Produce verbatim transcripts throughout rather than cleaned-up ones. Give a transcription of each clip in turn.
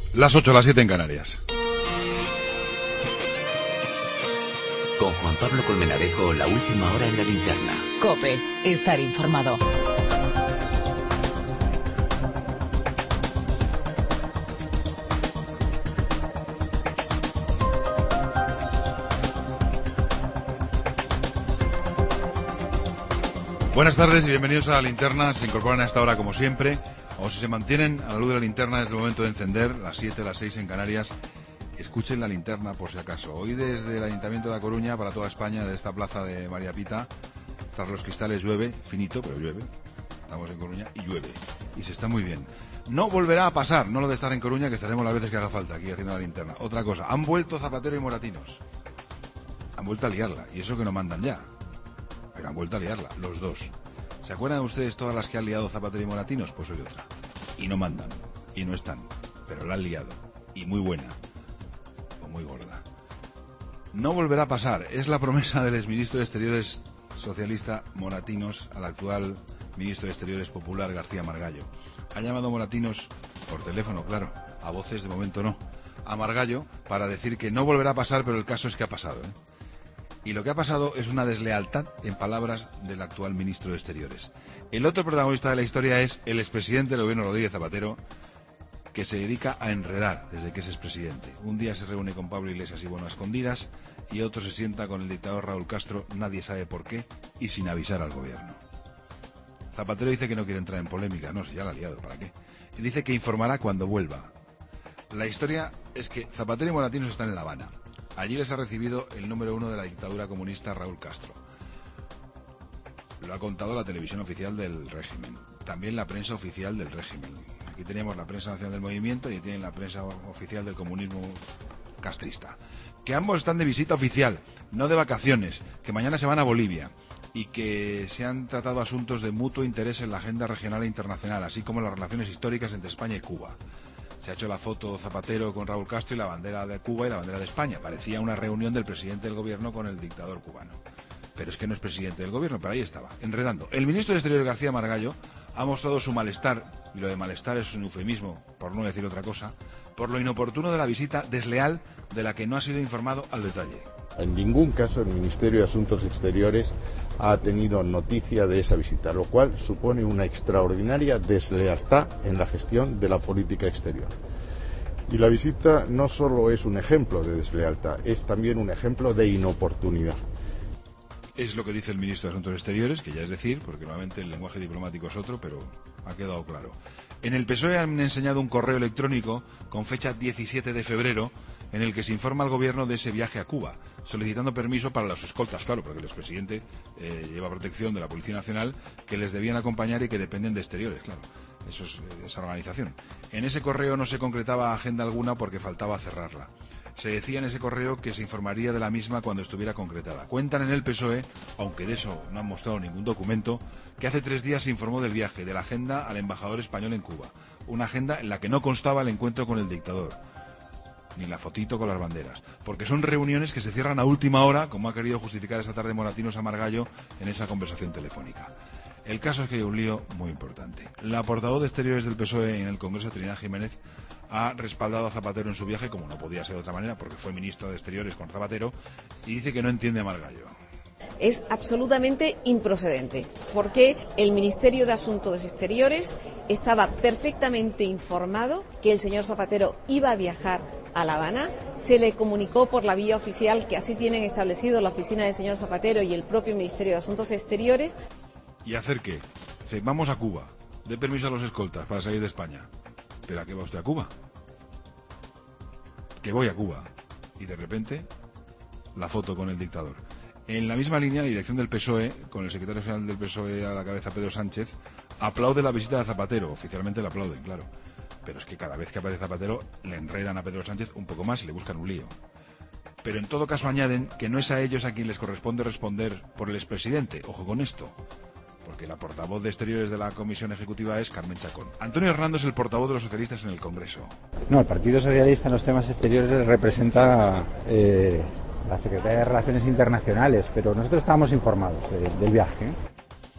Las ocho, las siete en Canarias. Con Juan Pablo Colmenarejo, la última hora en la linterna. COPE, estar informado. Buenas tardes y bienvenidos a la linterna. Se incorporan a esta hora como siempre, o si se mantienen a la luz de la linterna desde el momento de encender, las siete, las seis en Canarias. Escuchen la linterna por si acaso. Hoy desde el Ayuntamiento de A Coruña para toda España, de esta plaza de María Pita, tras los cristales llueve, finito, pero llueve. Estamos en Coruña y llueve. Y se está muy bien. No volverá a pasar, no lo de estar en Coruña, que estaremos las veces que haga falta aquí haciendo la linterna. Otra cosa, han vuelto Zapatero y Moratinos. Han vuelto a liarla, y eso que no mandan ya. Pero han vuelto a liarla, los dos. ¿Se acuerdan ustedes todas las que han liado Zapatero y Moratinos? Pues hoy otra. Y no mandan, y no están, pero la han liado. Y muy buena. Muy gorda. No volverá a pasar. Es la promesa del exministro de Exteriores socialista Moratinos al actual ministro de Exteriores popular García Margallo. Ha llamado Moratinos por teléfono, claro. A voces de momento no. A Margallo para decir que no volverá a pasar, pero el caso es que ha pasado, ¿eh? Y lo que ha pasado es una deslealtad, en palabras del actual ministro de Exteriores. El otro protagonista de la historia es el expresidente del gobierno, Rodríguez Zapatero, que se dedica a enredar desde que es expresidente. Un día se reúne con Pablo Iglesias y Bono a escondidas, y otro se sienta con el dictador Raúl Castro, nadie sabe por qué, y sin avisar al gobierno. Zapatero dice que no quiere entrar en polémica, no, si ya la ha liado, ¿para qué? Y dice que informará cuando vuelva. La historia es que Zapatero y Moratinos están en La Habana. Allí les ha recibido el número uno de la dictadura comunista, Raúl Castro. Lo ha contado la televisión oficial del régimen, también la prensa oficial del régimen. Aquí tenemos la prensa nacional del movimiento y tienen la prensa oficial del comunismo castrista. Que ambos están de visita oficial, no de vacaciones, que mañana se van a Bolivia y que se han tratado asuntos de mutuo interés en la agenda regional e internacional, así como las relaciones históricas entre España y Cuba. Se ha hecho la foto Zapatero con Raúl Castro y la bandera de Cuba y la bandera de España. Parecía una reunión del presidente del gobierno con el dictador cubano. Pero es que no es presidente del gobierno, pero ahí estaba, enredando. El ministro de Exteriores, García Margallo, ha mostrado su malestar, y lo de malestar es un eufemismo, por no decir otra cosa, por lo inoportuno de la visita desleal de la que no ha sido informado al detalle. En ningún caso el Ministerio de Asuntos Exteriores ha tenido noticia de esa visita, lo cual supone una extraordinaria deslealtad en la gestión de la política exterior. Y la visita no solo es un ejemplo de deslealtad, es también un ejemplo de inoportunidad. Es lo que dice el ministro de Asuntos Exteriores, que ya es decir, porque normalmente el lenguaje diplomático es otro, pero ha quedado claro. En el P S O E han enseñado un correo electrónico con fecha diecisiete de febrero en el que se informa al gobierno de ese viaje a Cuba, solicitando permiso para los escoltas, claro, porque el expresidente eh, lleva protección de la Policía Nacional, que les debían acompañar y que dependen de Exteriores, claro. Eso es esa organización. En ese correo no se concretaba agenda alguna porque faltaba cerrarla. Se decía en ese correo que se informaría de la misma cuando estuviera concretada. Cuentan en el P S O E, aunque de eso no han mostrado ningún documento, que hace tres días se informó del viaje, de la agenda al embajador español en Cuba. Una agenda en la que no constaba el encuentro con el dictador, ni la fotito con las banderas, porque son reuniones que se cierran a última hora, como ha querido justificar esta tarde Moratinos a Margallo en esa conversación telefónica. El caso es que hay un lío muy importante. La portavoz de Exteriores del P S O E en el Congreso, Trinidad Jiménez, ha respaldado a Zapatero en su viaje, como no podía ser de otra manera, porque fue ministro de Exteriores con Zapatero, y dice que no entiende a Margallo. Es absolutamente improcedente, porque el Ministerio de Asuntos Exteriores estaba perfectamente informado que el señor Zapatero iba a viajar a La Habana, se le comunicó por la vía oficial, que así tienen establecido la oficina del señor Zapatero y el propio Ministerio de Asuntos Exteriores. ¿Y hacer qué? Dice, vamos a Cuba, dé permiso a los escoltas para salir de España. ¿Pero a qué va usted a Cuba? Que voy a Cuba. Y de repente, la foto con el dictador. En la misma línea, la dirección del P S O E, con el secretario general del P S O E a la cabeza, Pedro Sánchez, aplaude la visita de Zapatero. Oficialmente la aplauden, claro. Pero es que cada vez que aparece Zapatero, le enredan a Pedro Sánchez un poco más y le buscan un lío. Pero en todo caso añaden que no es a ellos a quien les corresponde responder por el expresidente. Ojo con esto, porque la portavoz de Exteriores de la Comisión Ejecutiva es Carmen Chacón. Antonio Hernando es el portavoz de los socialistas en el Congreso. No, el Partido Socialista en los temas exteriores representa eh, la Secretaría de Relaciones Internacionales, pero nosotros estábamos informados eh, del viaje.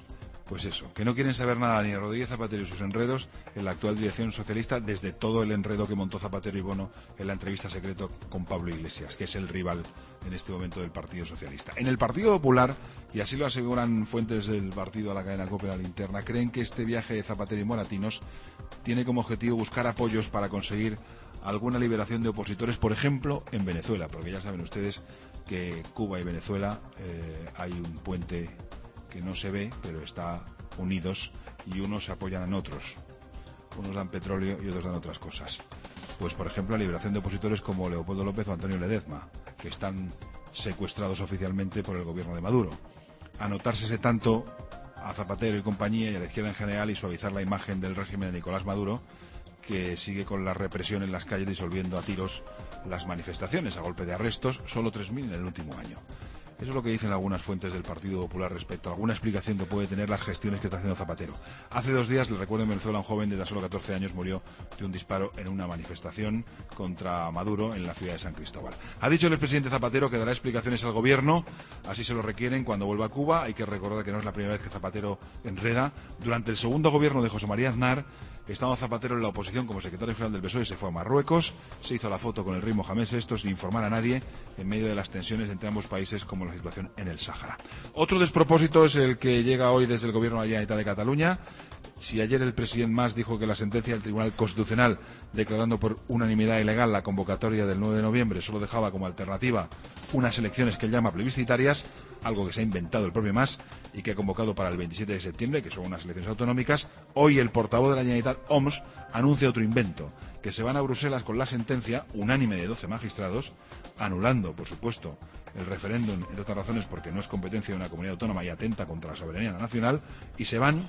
Pues eso, que no quieren saber nada ni de Rodríguez Zapatero y sus enredos en la actual dirección socialista, desde todo el enredo que montó Zapatero y Bono en la entrevista secreta con Pablo Iglesias, que es el rival en este momento del Partido Socialista. En el Partido Popular, y así lo aseguran fuentes del partido a la cadena COPE, a la linterna, creen que este viaje de Zapatero y Moratinos tiene como objetivo buscar apoyos para conseguir alguna liberación de opositores, por ejemplo, en Venezuela, porque ya saben ustedes que Cuba y Venezuela eh, hay un puente que no se ve, pero está unidos, y unos se apoyan en otros. Unos dan petróleo y otros dan otras cosas. Pues, por ejemplo, la liberación de opositores como Leopoldo López o Antonio Ledezma, que están secuestrados oficialmente por el gobierno de Maduro. Anotársese tanto a Zapatero y compañía y a la izquierda en general y suavizar la imagen del régimen de Nicolás Maduro, que sigue con la represión en las calles disolviendo a tiros las manifestaciones a golpe de arrestos, solo tres mil en el último año. Eso es lo que dicen algunas fuentes del Partido Popular respecto a alguna explicación que puede tener las gestiones que está haciendo Zapatero. Hace dos días, le recuerdo, en Venezuela un joven de tan solo catorce años murió de un disparo en una manifestación contra Maduro en la ciudad de San Cristóbal. Ha dicho el expresidente Zapatero que dará explicaciones al gobierno, así se lo requieren cuando vuelva a Cuba. Hay que recordar que no es la primera vez que Zapatero enreda. Durante el segundo gobierno de José María Aznar, estando Zapatero en la oposición como secretario general del P S O E, se fue a Marruecos, se hizo la foto con el rey Mohamed sexto sin informar a nadie, en medio de las tensiones entre ambos países, como la situación en el Sáhara. Otro despropósito es el que llega hoy desde el gobierno de la Generalitat de Cataluña. Si ayer el presidente Mas dijo que la sentencia del Tribunal Constitucional, declarando por unanimidad ilegal la convocatoria del nueve de noviembre, solo dejaba como alternativa unas elecciones que él llama plebiscitarias, algo que se ha inventado el propio Mas y que ha convocado para el veintisiete de septiembre, que son unas elecciones autonómicas, hoy el portavoz de la Generalitat, Homs, anuncia otro invento, que se van a Bruselas con la sentencia unánime de doce magistrados, anulando, por supuesto, el referéndum, entre otras razones porque no es competencia de una comunidad autónoma y atenta contra la soberanía nacional, y se van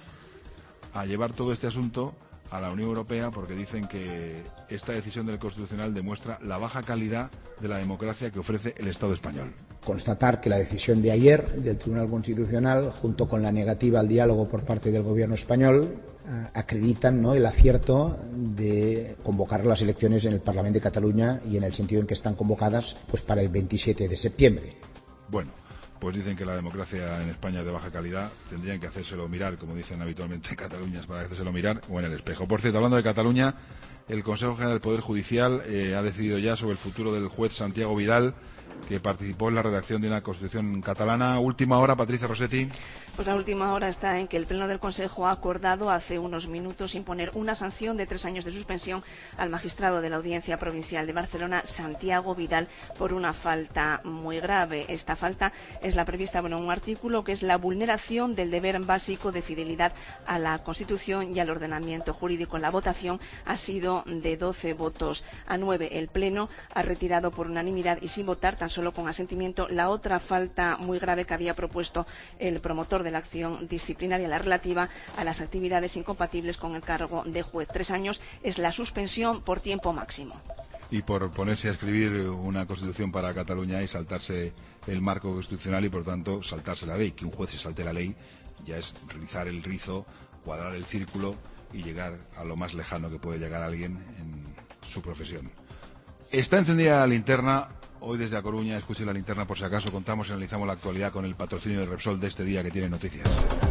a llevar todo este asunto a la Unión Europea porque dicen que esta decisión del Constitucional demuestra la baja calidad de la democracia que ofrece el Estado español. Constatar que la decisión de ayer del Tribunal Constitucional, junto con la negativa al diálogo por parte del Gobierno español, eh, acreditan, ¿no?, el acierto de convocar las elecciones en el Parlamento de Cataluña y en el sentido en que están convocadas pues para el veintisiete de septiembre. Bueno, pues dicen que la democracia en España es de baja calidad, tendrían que hacérselo mirar, como dicen habitualmente en Cataluña, es para hacérselo mirar, o en el espejo. Por cierto, hablando de Cataluña, el Consejo General del Poder Judicial eh, ha decidido ya sobre el futuro del juez Santiago Vidal, que participó en la redacción de una Constitución catalana. Última hora, Patricia Rossetti. Pues la última hora está en que el Pleno del Consejo ha acordado hace unos minutos imponer una sanción de tres años de suspensión al magistrado de la Audiencia Provincial de Barcelona, Santiago Vidal, por una falta muy grave. Esta falta es la prevista en un artículo que es la vulneración del deber básico de fidelidad a la Constitución y al ordenamiento jurídico. La votación ha sido de doce votos a nueve. El Pleno ha retirado por unanimidad y sin votar, tan solo con asentimiento, la otra falta muy grave que había propuesto el promotor de la acción disciplinaria, la relativa a las actividades incompatibles con el cargo de juez. Tres años es la suspensión por tiempo máximo. Y por ponerse a escribir una Constitución para Cataluña y saltarse el marco constitucional y, por tanto, saltarse la ley. Que un juez se salte la ley ya es rizar el rizo, cuadrar el círculo y llegar a lo más lejano que puede llegar alguien en su profesión. Está encendida la linterna. Hoy desde A Coruña, escuchen la linterna por si acaso, contamos y analizamos la actualidad con el patrocinio de Repsol de este día que tiene noticias.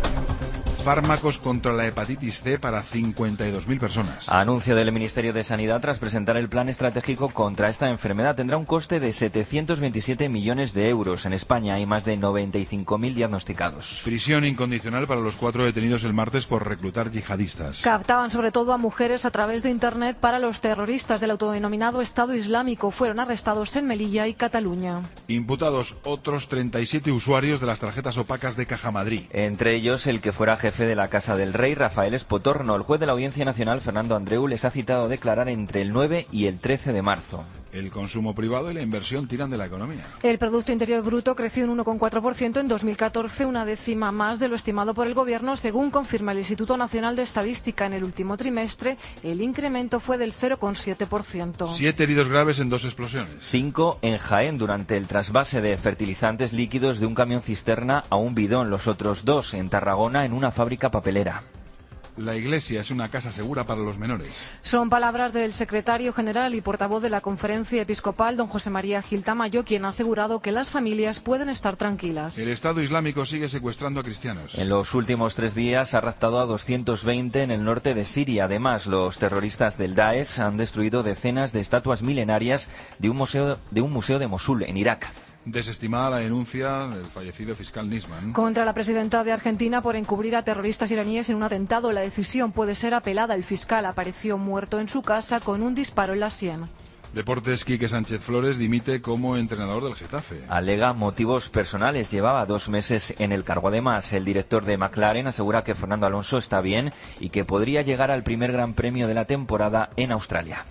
Fármacos contra la hepatitis C para cincuenta y dos mil personas. Anuncio del Ministerio de Sanidad tras presentar el plan estratégico contra esta enfermedad. Tendrá un coste de setecientos veintisiete millones de euros. En España hay más de noventa y cinco mil diagnosticados. Prisión incondicional para los cuatro detenidos el martes por reclutar yihadistas. Captaban sobre todo a mujeres a través de Internet para los terroristas del autodenominado Estado Islámico. Fueron arrestados en Melilla y Cataluña. Imputados otros treinta y siete usuarios de las tarjetas opacas de Caja Madrid. Entre ellos el que fuera jefe de la Casa del Rey, Rafael Espotorno. El juez de la Audiencia Nacional, Fernando Andreu, les ha citado a declarar entre el nueve y el trece de marzo. El consumo privado y la inversión tiran de la economía. El Producto Interior Bruto creció un uno coma cuatro por ciento en dos mil catorce, una décima más de lo estimado por el Gobierno, según confirma el Instituto Nacional de Estadística. En el último trimestre, el incremento fue del cero coma siete por ciento. Siete heridos graves en dos explosiones. Cinco en Jaén durante el trasvase de fertilizantes líquidos de un camión cisterna a un bidón. Los otros dos en Tarragona en una fábrica papelera. La Iglesia es una casa segura para los menores. Son palabras del secretario general y portavoz de la Conferencia Episcopal, don José María Gil Tamayo, quien ha asegurado que las familias pueden estar tranquilas. El Estado Islámico sigue secuestrando a cristianos. En los últimos tres días ha raptado a doscientos veinte en el norte de Siria. Además, los terroristas del Daesh han destruido decenas de estatuas milenarias de un museo de, un museo de Mosul, en Irak. Desestimada la denuncia del fallecido fiscal Nisman contra la presidenta de Argentina por encubrir a terroristas iraníes en un atentado. La decisión puede ser apelada. El fiscal apareció muerto en su casa con un disparo en la sien. Deportes. Quique Sánchez Flores dimite como entrenador del Getafe. Alega motivos personales. Llevaba dos meses en el cargo. Además, el director de McLaren asegura que Fernando Alonso está bien y que podría llegar al primer Gran Premio de la temporada en Australia.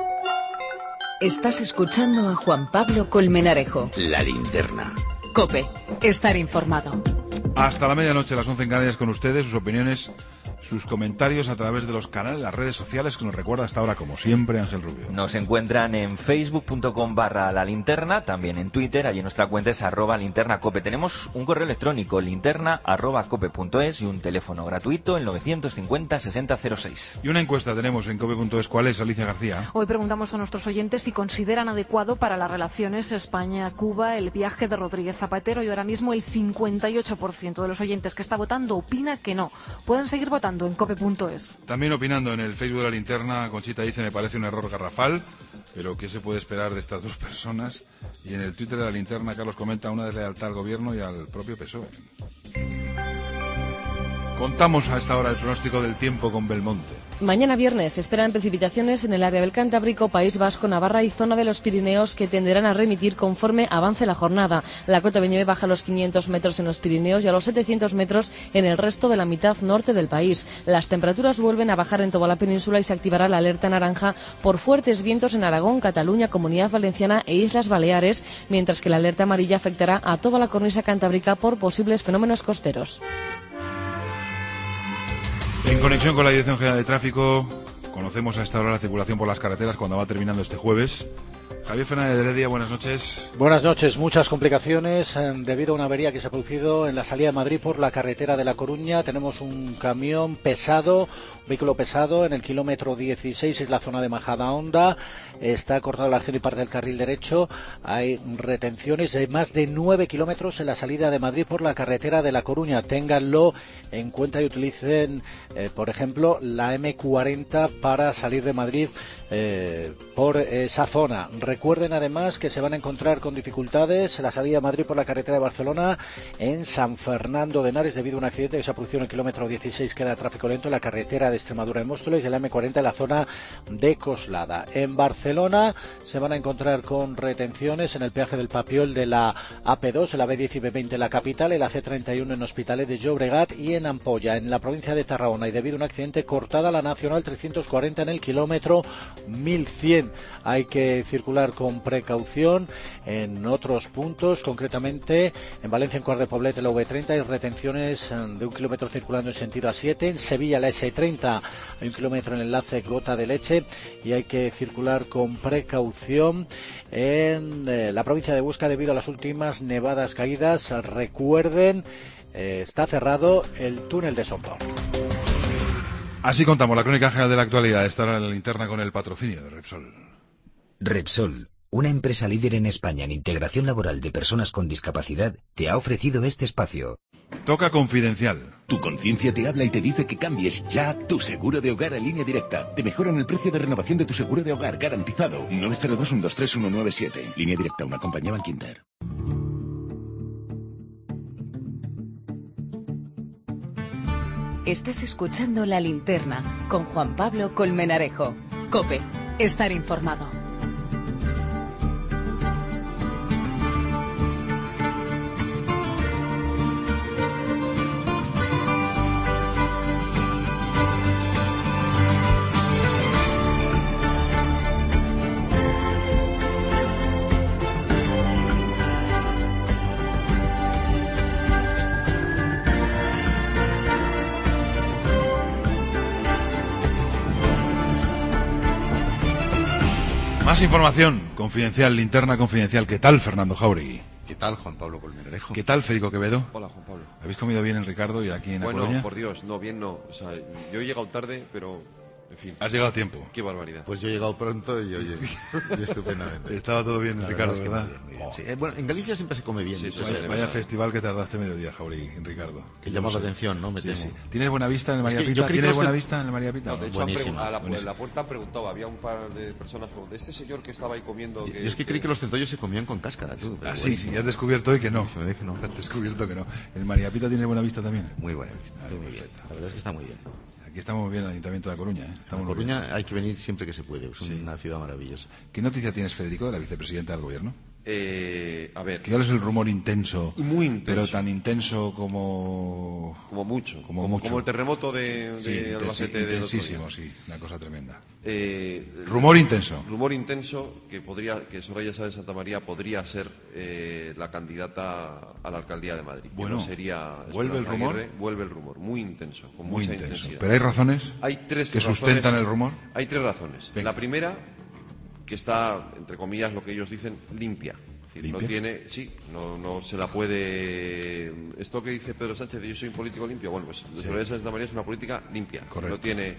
Estás escuchando a Juan Pablo Colmenarejo. La Linterna. COPE. Estar informado. Hasta la medianoche, las once en Canarias, con ustedes, sus opiniones, sus comentarios a través de los canales, las redes sociales, que nos recuerda hasta ahora, como siempre, Ángel Rubio. Nos encuentran en facebook.com barra la linterna, también en Twitter, allí nuestra cuenta es arroba linterna cope. Tenemos un correo electrónico, linterna arroba cope punto es, y un teléfono gratuito, el novecientos cincuenta sesenta cero seis. Y una encuesta tenemos en cope punto es. ¿Cuál es, Alicia García? Hoy preguntamos a nuestros oyentes si consideran adecuado para las relaciones España-Cuba el viaje de Rodríguez Zapatero, y ahora mismo el cincuenta y ocho por ciento de los oyentes que está votando opina que no. Pueden seguir votando en cope punto es. También opinando en el Facebook de la Linterna, Conchita dice: me parece un error garrafal, pero ¿qué se puede esperar de estas dos personas? Y en el Twitter de la Linterna, Carlos comenta una deslealtad al gobierno y al propio P S O E. Contamos a esta hora el pronóstico del tiempo con Belmonte. Mañana viernes se esperan precipitaciones en el área del Cantábrico, País Vasco, Navarra y zona de los Pirineos, que tenderán a remitir conforme avance la jornada. La cota de nieve baja a los quinientos metros en los Pirineos y a los setecientos metros en el resto de la mitad norte del país. Las temperaturas vuelven a bajar en toda la península y se activará la alerta naranja por fuertes vientos en Aragón, Cataluña, Comunidad Valenciana e Islas Baleares, mientras que la alerta amarilla afectará a toda la cornisa cantábrica por posibles fenómenos costeros. En conexión con la Dirección General de Tráfico, conocemos a esta hora la circulación por las carreteras cuando va terminando este jueves. Javier Fernández de Heredia, buenas noches. Buenas noches. Muchas complicaciones eh, debido a una avería que se ha producido en la salida de Madrid por la carretera de La Coruña. Tenemos un camión pesado, un vehículo pesado en el kilómetro dieciséis, es la zona de Majadahonda. Está cortada la acción y parte del carril derecho. Hay retenciones de más de nueve kilómetros en la salida de Madrid por la carretera de La Coruña. Ténganlo en cuenta y utilicen, eh, por ejemplo, la eme cuarenta para salir de Madrid eh, por esa zona. Recuerden además que se van a encontrar con dificultades en la salida de Madrid por la carretera de Barcelona en San Fernando de Henares debido a un accidente que se ha producido en el kilómetro dieciséis. Queda tráfico lento en la carretera de Extremadura en Móstoles y en la eme cuarenta en la zona de Coslada. En Barcelona se van a encontrar con retenciones en el peaje del Papiol de la a pe dos, en la be diez y be veinte en la capital, en la ce treinta y uno en Hospitalet de Llobregat y en Ampolla, en la provincia de Tarragona, y debido a un accidente cortada la Nacional trescientos cuarenta en el kilómetro mil cien. Hay que circular con precaución en otros puntos, concretamente en Valencia, en Cuart de Poblet, en la ve treinta, hay retenciones de un kilómetro circulando en sentido a siete. En Sevilla, la ese treinta, hay un kilómetro en el enlace Gota de Leche y hay que circular con precaución en eh, la provincia de Huesca debido a las últimas nevadas caídas. Recuerden, eh, está cerrado el túnel de Sompor. Así contamos la crónica general de la actualidad. Estará en la Linterna con el patrocinio de Repsol. Repsol, una empresa líder en España en integración laboral de personas con discapacidad, te ha ofrecido este espacio. Toca Confidencial. Tu conciencia te habla y te dice que cambies ya tu seguro de hogar a Línea Directa. Te mejoran el precio de renovación de tu seguro de hogar, garantizado. nueve cero dos, uno dos tres, uno nueve siete. Línea Directa, una compañía Bankinter. Estás escuchando La Linterna con Juan Pablo Colmenarejo. COPE. Estar informado. Más información, Confidencial, Linterna Confidencial. ¿Qué tal, Fernando Jauregui? ¿Qué tal, Juan Pablo Colmenarejo? ¿Qué tal, Federico Quevedo? Hola, Juan Pablo. ¿Habéis comido bien en Ricardo y aquí en La Bueno, Coruña? por Dios, no, bien no. O sea, yo he llegado tarde, pero, en fin. ¿Has llegado a tiempo? Qué barbaridad. Pues yo he llegado pronto y, oye, y estupendamente. Estaba todo bien, La Ricardo, verdad. ¿verdad? Es que muy bien, muy bien. Sí. Eh, bueno, en Galicia siempre se come bien. Sí, dicho sí, sea Vaya, de vaya paso. festival que tardaste mediodía, Jauregui, en Ricardo. Que llamó la atención, ¿no? Me Sí, temo. sí. ¿Tienes buena vista en el Es María que yo Pita? creí que ¿Tienes los buena de- vista en el María Pita? No, de hecho, han Buenísimo, pregun- a la, buenísimo. la puerta han preguntado, había un par de personas como, de este señor que estaba ahí comiendo... Yo Que, es que creí que los centollos se comían con cáscara, tú. pero Ah, sí, buenísimo. sí, has descubierto hoy que no. Se me dice no. Has descubierto que no. ¿El María Pita tiene buena vista también? Muy buena vista, está muy bien. La verdad es que está muy bien. Aquí estamos muy bien en el Ayuntamiento de La Coruña. ¿eh? Estamos A muy Coruña bien. hay que venir siempre que se puede, es Sí. una ciudad maravillosa. ¿Qué noticia tienes, Federico, de la vicepresidenta del Gobierno? Eh, a ver, Que ya es el rumor intenso, muy intenso. pero tan intenso como... Como mucho. Como Como, mucho. como el terremoto de, de Sí, intensi- Albacete del otro intensísimo, día. sí, una cosa tremenda. Eh, Rumor intenso. Rumor intenso que podría, que Soraya Sáenz de Santa María podría ser eh, la candidata a la alcaldía de Madrid. Que Bueno, no sería ¿vuelve el Esperanza rumor? Aguirre, vuelve el rumor, muy intenso, con Muy mucha intenso. intensidad. ¿Pero hay razones Hay tres que razones- sustentan el rumor? Hay tres razones. Venga. La primera, que está, entre comillas, lo que ellos dicen, limpia. Es decir, no ¿Limpia? tiene, sí, no, no se la puede. Esto que dice Pedro Sánchez de yo soy un político limpio, bueno, pues Sí. Soraya Sáenz de María es una política limpia. Correcto. No tiene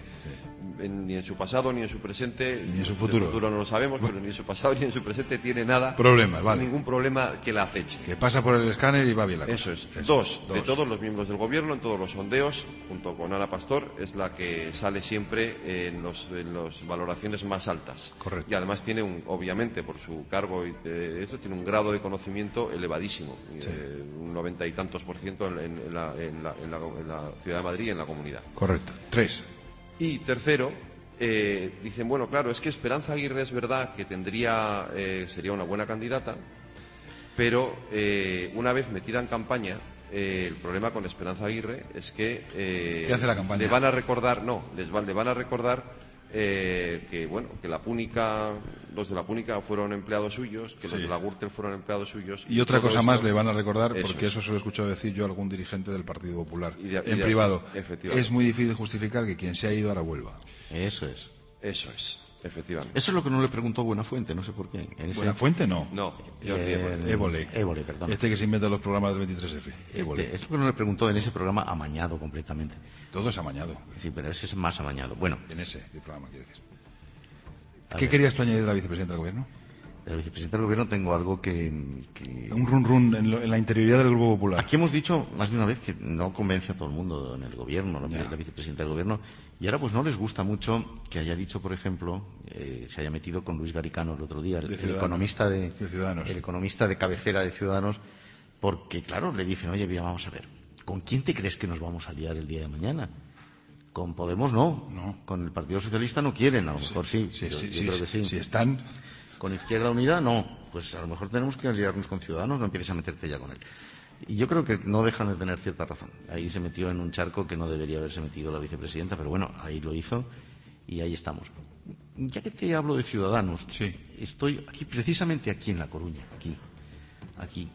en- ni en su pasado, ni en su presente, Ni en su el futuro. futuro no lo sabemos, pero ni en su pasado ni en su presente tiene nada. Problemas, vale. Ningún problema que la aceche. Que pasa por el escáner y va bien la cosa. Eso es. Eso, dos, de dos. todos los miembros del gobierno, en todos los sondeos, junto con Ana Pastor, es la que sale siempre en las en los valoraciones más altas. Correcto. Y además tiene, un, obviamente, por su cargo y eh, eso, tiene un grado de conocimiento elevadísimo, Sí. eh, un noventa y tantos por ciento en, en- en la, en la- en la- en la ciudad de Madrid y en la comunidad. Correcto. Tres. Y tercero, eh, dicen, bueno, claro, es que Esperanza Aguirre es verdad que tendría, eh, sería una buena candidata, pero eh, una vez metida en campaña, eh, el problema con Esperanza Aguirre es que eh, ¿Qué hace la campaña? le van a recordar, no, les van, le van a recordar eh, que bueno, que la Púnica, los de la Púnica fueron empleados suyos, que Sí. los de la Gürtel fueron empleados suyos. Y otra todo cosa esto- más le van a recordar, Eso porque es. eso se lo he escuchado decir yo a algún dirigente del Partido Popular, Y de- y en de- privado. efectivamente. Es muy difícil justificar que quien se ha ido ahora vuelva. Eso es. Eso es, efectivamente. Eso es lo que no le preguntó Buenafuente, no sé por qué. En ese- ¿Buenafuente no? No, Eh, Jordi Évole. Évole. Évole, perdón. Este que se inventa los programas del veintitrés efe. Évole. Este, es lo que no le preguntó en ese programa amañado completamente. Todo es amañado. Sí, pero ese es más amañado. Bueno, En ese programa, quiero decir. a ¿Qué ver, querías tú añadir de la vicepresidenta del Gobierno? del vicepresidente del gobierno tengo algo que... que- Un run run en, lo- en la interioridad del Grupo Popular. Aquí hemos dicho más de una vez que no convence a todo el mundo en el gobierno, la, Ya. la vicepresidenta del gobierno, y ahora pues no les gusta mucho que haya dicho, por ejemplo, eh, se haya metido con Luis Garicano el otro día, el, De el Ciudadanos. economista de, De Ciudadanos. el economista de cabecera de Ciudadanos, porque claro, le dicen, oye, mira, vamos a ver, ¿con quién te crees que nos vamos a liar el día de mañana? Con Podemos no, No. con el Partido Socialista no quieren, a lo mejor sí, Sí, yo, sí, yo sí, creo que sí. Si están... Con Izquierda Unida, no. Pues a lo mejor tenemos que aliarnos con Ciudadanos, no empieces a meterte ya con él. Y yo creo que no dejan de tener cierta razón. Ahí se metió en un charco que no debería haberse metido la vicepresidenta, pero bueno, ahí lo hizo y ahí estamos. Ya que te hablo de Ciudadanos, Sí. estoy aquí, precisamente aquí en La Coruña, aquí, aquí.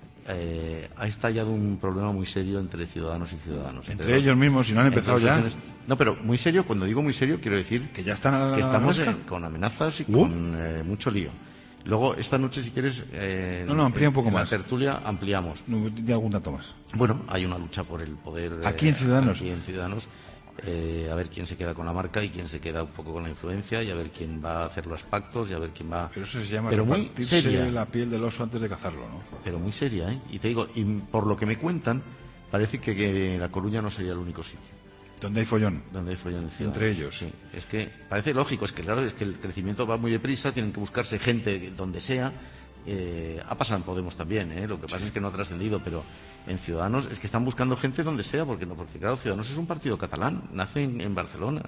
Eh, ha estallado un problema muy serio entre Ciudadanos y Ciudadanos. Entre los- ellos mismos, si no han entre empezado las ya. opciones. No, pero muy serio, cuando digo muy serio, quiero decir Que ya están a la que estamos mosca. en- con amenazas y Uh. con eh, mucho lío. Luego, esta noche, si quieres, eh, No, no, amplía un poco en más. la tertulia ampliamos. No, di algún dato más. Bueno, hay una lucha por el poder. eh, Aquí en Ciudadanos. Aquí en Ciudadanos. eh, a ver quién se queda con la marca y quién se queda un poco con la influencia y a ver quién va a hacer los pactos y a ver quién va... Pero eso se llama Pero muy repartirse seria. la piel del oso antes de cazarlo, ¿no? Pero muy seria, ¿eh? Y te digo, y por lo que me cuentan, parece que, que La Coruña no sería el único sitio Donde hay follón. donde hay follón en Ciudadanos. Entre ellos. Sí, es que parece lógico, es que claro, es que el crecimiento va muy deprisa, tienen que buscarse gente donde sea. Eh, ha pasado en Podemos también, ¿eh? Lo que pasa es que no ha trascendido, pero en Ciudadanos es que están buscando gente donde sea, porque no, porque claro, Ciudadanos es un partido catalán, nace en, en Barcelona.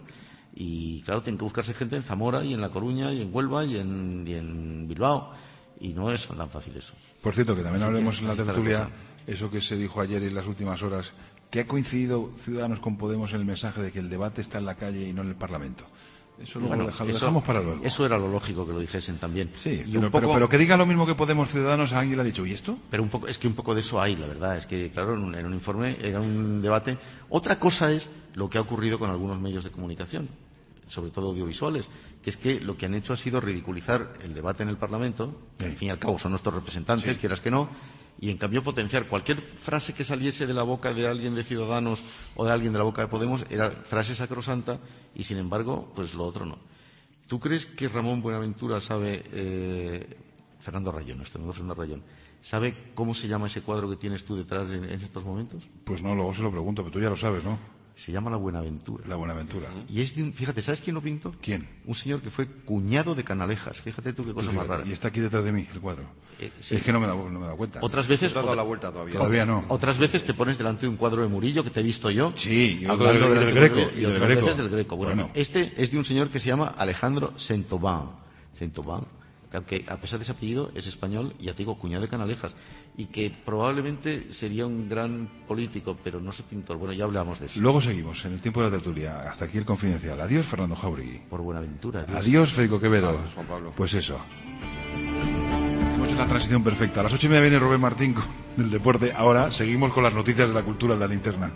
Y claro, tienen que buscarse gente en Zamora y en La Coruña y en Huelva y en, y en Bilbao. Y no es tan fácil eso. Por cierto, que también Así hablemos que en la así está la tertulia, cosa. eso que se dijo ayer en las últimas horas, que ha coincidido Ciudadanos con Podemos en el mensaje de que el debate está en la calle y no en el Parlamento. Eso luego Bueno, lo deja- lo eso- dejamos para luego. Eso era lo lógico que lo dijesen también. Sí, Y pero, un poco- pero, pero que diga lo mismo que Podemos Ciudadanos, a alguien le ha dicho, ¿y esto? Pero un poco, es que un poco de eso hay, la verdad. Es que, claro, en un, en un informe era un debate. Otra cosa es lo que ha ocurrido con algunos medios de comunicación. sobre todo audiovisuales, que es que lo que han hecho ha sido ridiculizar el debate en el Parlamento, que al fin y al cabo son nuestros representantes, sí. quieras que no, y en cambio potenciar cualquier frase que saliese de la boca de alguien de Ciudadanos o de alguien de la boca de Podemos, era frase sacrosanta, y sin embargo, pues lo otro no. ¿Tú crees que Ramón Buenaventura sabe, eh, Fernando Rayón, nuestro amigo Fernando Rayón, sabe cómo se llama ese cuadro que tienes tú detrás en, en estos momentos? Pues no, luego se lo pregunto, pero tú ya lo sabes, ¿no? Se llama La Buenaventura. La Buenaventura. Y es de un, fíjate, ¿sabes quién lo pintó? ¿Quién? Un señor que fue cuñado de Canalejas. Fíjate tú qué cosa más rara. Y está aquí detrás de mí el cuadro. Eh, sí. Es que no me, da, no me he dado cuenta. Otras veces... ¿No te has dado la vuelta todavía? Todavía no. Otras veces te pones delante de un cuadro de Murillo que te he visto yo. Sí, y otro del, del, del Greco. Y, y otras del Greco. veces del Greco. Bueno, bueno. Este es de un señor que se llama Alejandro Saint-Aubin. Saint-Aubin. Que a pesar de ese apellido es español, y ya te digo, cuñado de Canalejas, y que probablemente sería un gran político, pero no sé pintor. Bueno, ya hablamos de eso. Luego seguimos en el tiempo de la tertulia. Hasta aquí el Confidencial. Adiós, Fernando Jauregui. Por Buenaventura. Adiós, adiós Federico Quevedo. Adiós, Juan Pablo. Pues eso. Hemos hecho la transición perfecta. A las ocho y media viene Rubén Martín con el deporte. Ahora seguimos con las noticias de la cultura de la linterna.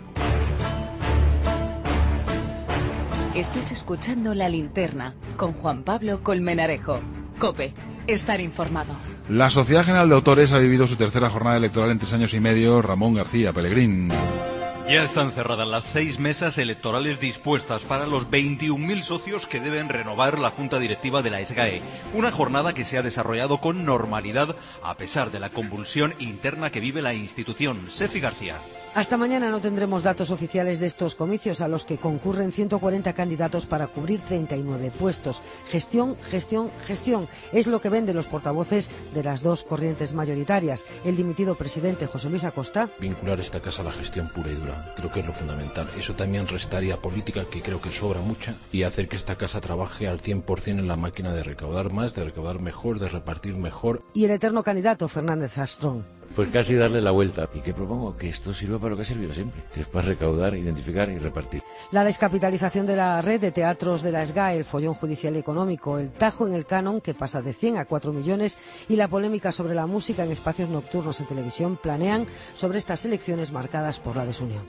Estás escuchando La Linterna con Juan Pablo Colmenarejo. COPE. Estar informado. La Sociedad General de Autores ha vivido su tercera jornada electoral en tres años y medio. Ramón García Pellegrín. Ya están cerradas las seis mesas electorales dispuestas para los veintiún mil socios que deben renovar la Junta Directiva de la SGAE. Una jornada que se ha desarrollado con normalidad a pesar de la convulsión interna que vive la institución. Sefi García. Hasta mañana no tendremos datos oficiales de estos comicios a los que concurren ciento cuarenta candidatos para cubrir treinta y nueve puestos. Gestión, gestión, gestión. Es lo que venden los portavoces de las dos corrientes mayoritarias. El dimitido presidente José Luis Acosta. Vincular esta casa a la gestión pura y dura. Creo que es lo fundamental. Eso también restaría política, que creo que sobra mucha, y hacer que esta casa trabaje al cien por cien en la máquina de recaudar más, de recaudar mejor, de repartir mejor. Y el eterno candidato Fernández Astrón. Pues casi darle la vuelta. ¿Y qué propongo? Que esto sirva para lo que ha servido siempre, que es para recaudar, identificar y repartir. La descapitalización de la red de teatros de la SGAE, el follón judicial y económico, el tajo en el canon que pasa de cien a cuatro millones y la polémica sobre la música en espacios nocturnos en televisión planean sobre estas elecciones marcadas por la desunión.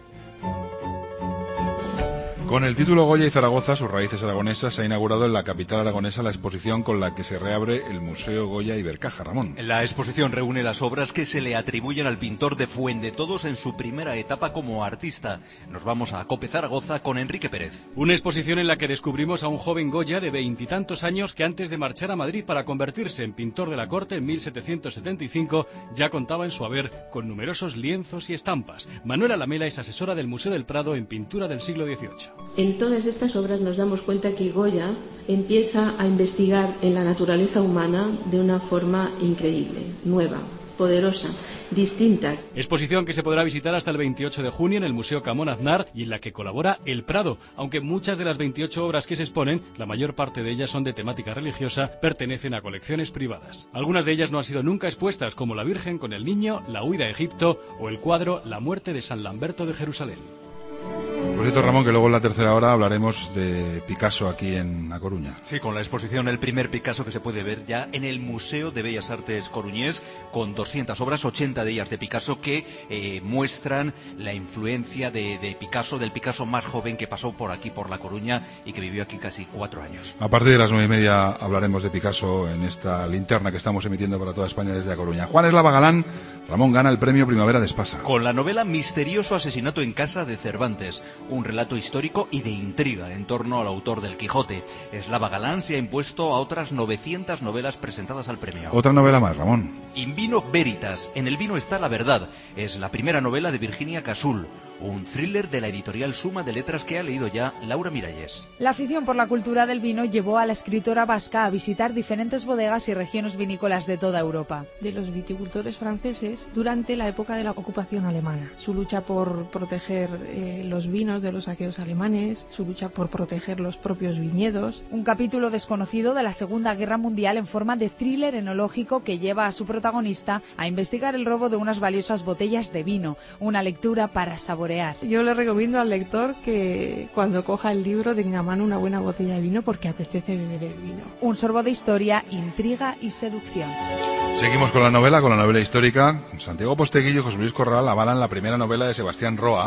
Con el título Goya y Zaragoza, sus raíces aragonesas, se ha inaugurado en la capital aragonesa la exposición con la que se reabre el Museo Goya y Bercaja. Ramón. La exposición reúne las obras que se le atribuyen al pintor de Fuendetodos en su primera etapa como artista. Nos vamos a COPE Zaragoza con Enrique Pérez. Una exposición en la que descubrimos a un joven Goya de veintitantos años que antes de marchar a Madrid para convertirse en pintor de la corte en mil setecientos setenta y cinco ya contaba en su haber con numerosos lienzos y estampas. Manuela Lamela es asesora del Museo del Prado en pintura del siglo dieciocho. En todas estas obras nos damos cuenta que Goya empieza a investigar en la naturaleza humana de una forma increíble, nueva, poderosa, distinta. Exposición que se podrá visitar hasta el veintiocho de junio en el Museo Camón Aznar y en la que colabora El Prado, aunque muchas de las veintiocho obras que se exponen, la mayor parte de ellas son de temática religiosa, pertenecen a colecciones privadas. Algunas de ellas no han sido nunca expuestas, como la Virgen con el Niño, la huida a Egipto o el cuadro La muerte de San Lamberto de Jerusalén. Por cierto, Ramón, que luego en la tercera hora hablaremos de Picasso aquí en A Coruña. Sí, con la exposición El primer Picasso que se puede ver ya en el Museo de Bellas Artes coruñés, con doscientas obras, ochenta de ellas de Picasso, que eh, muestran la influencia de, de Picasso, del Picasso más joven que pasó por aquí, por La Coruña, y que vivió aquí casi cuatro años. A partir de las nueve y media hablaremos de Picasso en esta linterna que estamos emitiendo para toda España desde A Coruña. Juan Eslava Galán, Ramón gana el premio Primavera de Espasa. Con la novela Misterioso asesinato en casa de Cervantes, un relato histórico y de intriga en torno al autor del Quijote. Eslava Galán se ha impuesto a otras novecientas novelas presentadas al premio. Otra novela más, Ramón. In vino veritas, en el vino está la verdad. Es la primera novela de Virginia Casul, un thriller de la editorial Suma de Letras que ha leído ya Laura Miralles. La afición por la cultura del vino llevó a la escritora vasca a visitar diferentes bodegas y regiones vinícolas de toda Europa. De los viticultores franceses durante la época de la ocupación alemana. Su lucha por proteger eh, los vinos de los saqueos alemanes, su lucha por proteger los propios viñedos. Un capítulo desconocido de la Segunda Guerra Mundial en forma de thriller enológico que lleva a su protagonista a investigar el robo de unas valiosas botellas de vino. Una lectura para saborear. Yo le recomiendo al lector que cuando coja el libro tenga a mano una buena botella de vino porque apetece beber el vino. Un sorbo de historia, intriga y seducción. Seguimos con la novela, con la novela histórica. Santiago Posteguillo y José Luis Corral avalan la primera novela de Sebastián Roa,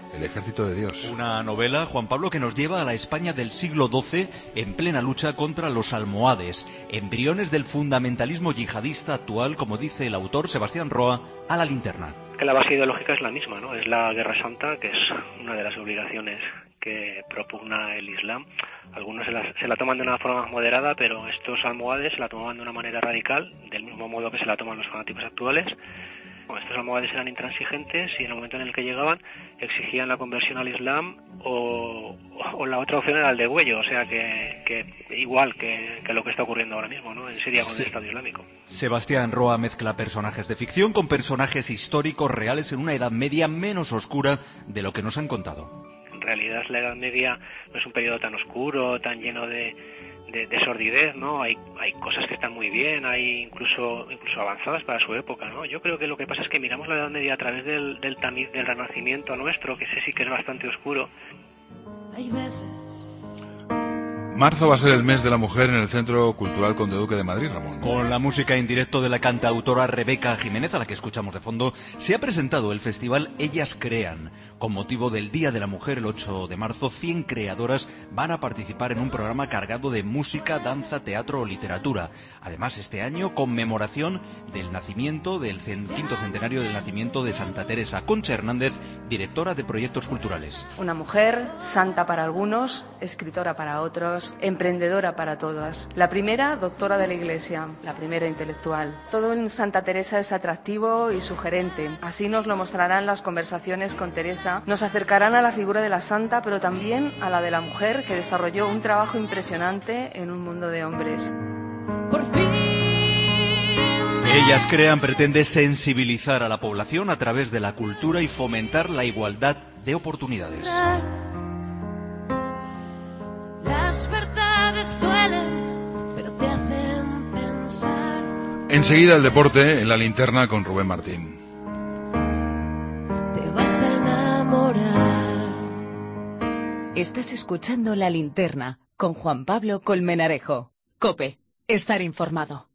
El ejército de Dios. Una novela, Juan Pablo, que nos lleva a la España del siglo doce en plena lucha contra los almohades, embriones del fundamentalismo yihadista actual, como dice el autor Sebastián Roa, a la linterna. Que la base ideológica es la misma, ¿no? Es la Guerra Santa, que es una de las obligaciones que propugna el Islam. Algunos se la, se la toman de una forma más moderada, pero estos almohades se la tomaban de una manera radical, del mismo modo que se la toman los fanáticos actuales. Bueno, estos almohades eran intransigentes y en el momento en el que llegaban exigían la conversión al Islam o, o la otra opción era el degüello, o sea que, que igual que, que lo que está ocurriendo ahora mismo, ¿no? En Siria con el Estado Islámico. Sebastián Roa mezcla personajes de ficción con personajes históricos reales en una Edad Media menos oscura de lo que nos han contado. En realidad la Edad Media no es un periodo tan oscuro, tan lleno de, de, de sordidez, ¿no? Hay, hay cosas que están muy bien, hay incluso incluso avanzadas para su época, ¿no? Yo creo que lo que pasa es que miramos la Edad Media a través del, del tamiz del Renacimiento nuestro, que ese sí que es bastante oscuro. Hay veces... Marzo va a ser el mes de la mujer en el Centro Cultural Conde Duque de Madrid, Ramón. Con la música en directo de la cantautora Rebeca Jiménez, a la que escuchamos de fondo, se ha presentado el festival Ellas Crean. Con motivo del Día de la Mujer, el ocho de marzo, cien creadoras van a participar en un programa cargado de música, danza, teatro o literatura. Además, este año, conmemoración del nacimiento, del quinto centenario del nacimiento de Santa Teresa. Concha Hernández, directora de proyectos culturales. Una mujer, santa para algunos, escritora para otros, emprendedora para todas. La primera, doctora de la Iglesia, la primera intelectual. Todo en Santa Teresa es atractivo y sugerente. Así nos lo mostrarán las conversaciones con Teresa. Nos acercarán a la figura de la santa, pero también a la de la mujer, que desarrolló un trabajo impresionante en un mundo de hombres. Por fin. Ellas Crean pretende sensibilizar a la población a través de la cultura y fomentar la igualdad de oportunidades. Las verdades duelen, pero te hacen pensar. Enseguida el deporte en la linterna con Rubén Martín. Te vas a enamorar. Estás escuchando La Linterna con Juan Pablo Colmenarejo. COPE. Estar informado.